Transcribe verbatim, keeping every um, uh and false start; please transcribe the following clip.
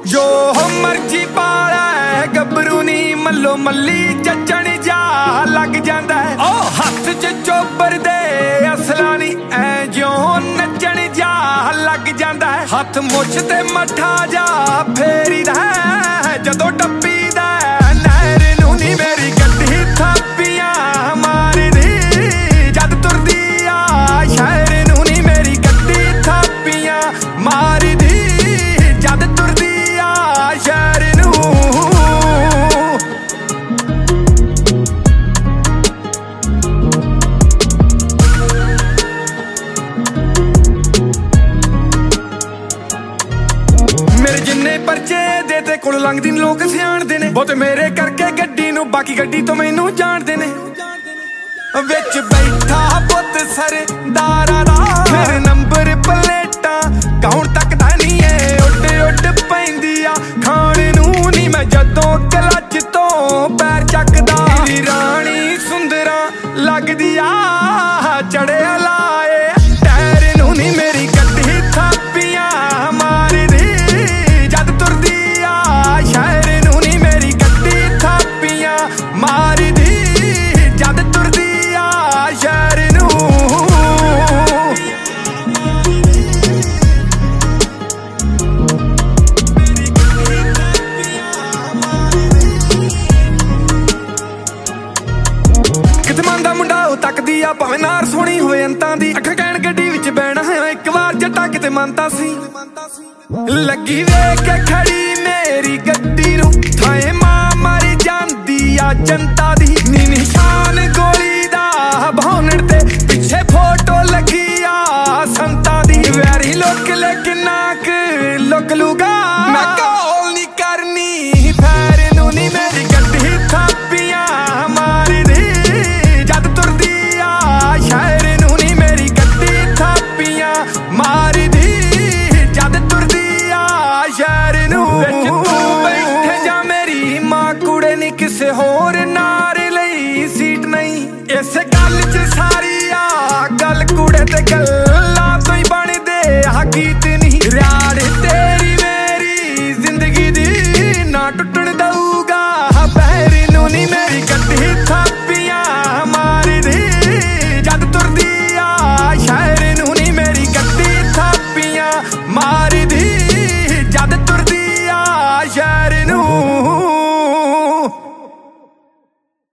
जो मर्जी पाला है गबरू नी मल्लो मल्ली जचण जा लग जांदा है। ओ हथ च चोबर दे असला नी ऐ जो नचण जा लग जांदा है। हथ मुछ ते मठा जा फेरीदा है जदों टप्पी दा नहर नूं नी मेरी गड्डी थापियां मारदी जद तुरदी आ शहर नूं नी मेरी गड्डी थापियां मारदी जद तुरदी आ शहर नूं। मेरे जिन्ने परचे दे ते कोल लंघदी लोग सियाणदे ने बहुते मेरे करके गड्डी नूं बाकी गड्डी तो मैनू जाणदे ने। विच बैठा पुत सरदारा दा मेरे नंबर प्लेटा कौन तकदा नी है उड उड पैंदी आ खाण नूं नी मैं जदों क्लच तो पैर चकदा। रानी सुंदरा लगदी आ चढ़े लाए टैर नूं नी मेरी गड्डी थापियां मारदी जद तुरदी आ शहर नूं नी मेरी गड्डी थापियां मारदी जद तुरदी आ शहर नूं। किते मंदा मुंडा ओ तकदी आ भावें नार सोहणी होए अंतां दी अखां कहण गड्डी विच बैणा है इक वार जट्टा किते मनता सी। लगी वेख के खड़ी मेरी गड्डी नूं थाए मां मर जांदी आ जनता दी नी निशान गोली दा भौनड़ ते पिछे फोटो लगी आ संता दी। वैरी लोक लेकिन नाक लुक लूगा मैं कॉल नी करनी फैर नूं नी मेरी गड्डी थापियां मारदी जद तुरदी आ शहर नूं नी मेरी गड्डी थापियां मारदी जद तुरदी आ शहर नूं। विच तू बैठे जा मेरी मां कुड़े नी किसे होर नाल